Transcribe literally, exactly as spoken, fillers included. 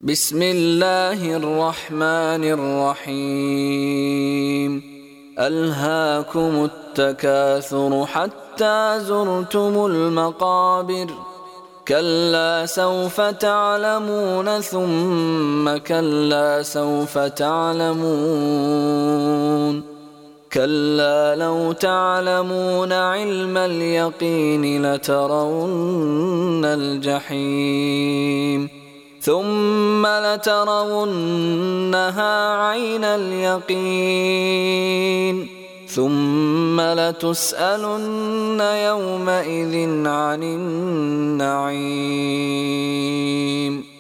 بسم الله الرحمن الرحيم ألهاكم التكاثر حتى زرتم المقابر كلا سوف تعلمون ثم كلا سوف تعلمون كلا لو تعلمون علم اليقين لترون الجحيم ثم لترونها عين اليقين ثم لتسألن يومئذ عن النعيم.